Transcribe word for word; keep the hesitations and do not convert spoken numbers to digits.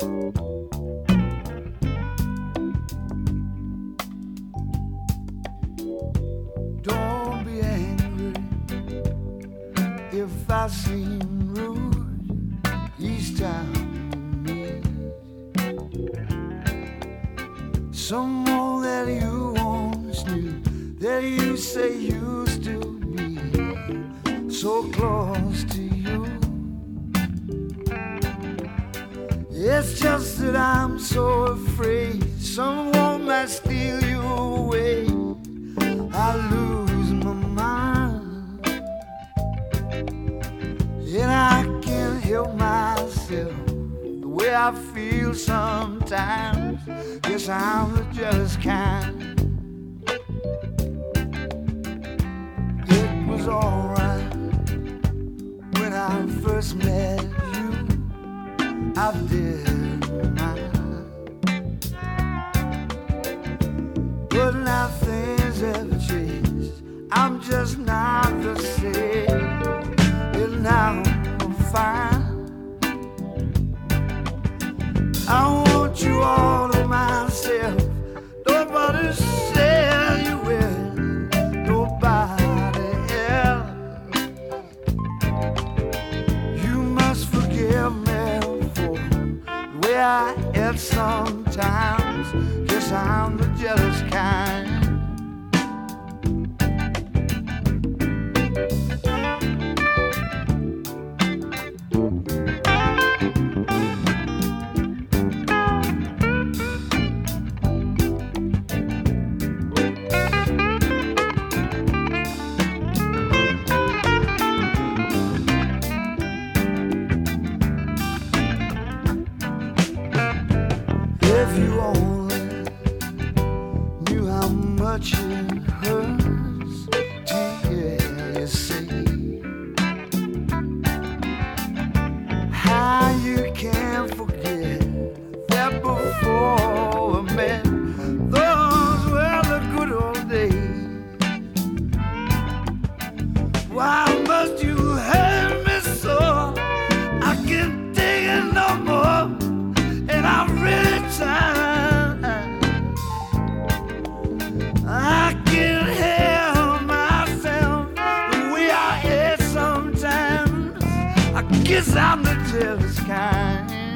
Don't be angry if I seem rude each time we meet. Someone that you once knew, that you say used to be so close to you. It's just that I'm so afraid someone might steal you away. I lose my mind, and I can't help myself the way I feel sometimes. Guess I'm the jealous kind. It was alright when I first met you. I didn't mind, but now things have changed. I'm just not the same, and now I'm fine. I want you all to myself. Nobody said you will, nobody else. You must forgive me for the way I act sometimes. Guess I'm the jealous kind. If you only knew how much it hurts to hear you say how you can't forget that before we met, those were the good old days. Why must you hurt me so? I can't take it no more, and I'm really tired. I can't help myself the way I act sometimes. I guess I'm the jealous kind.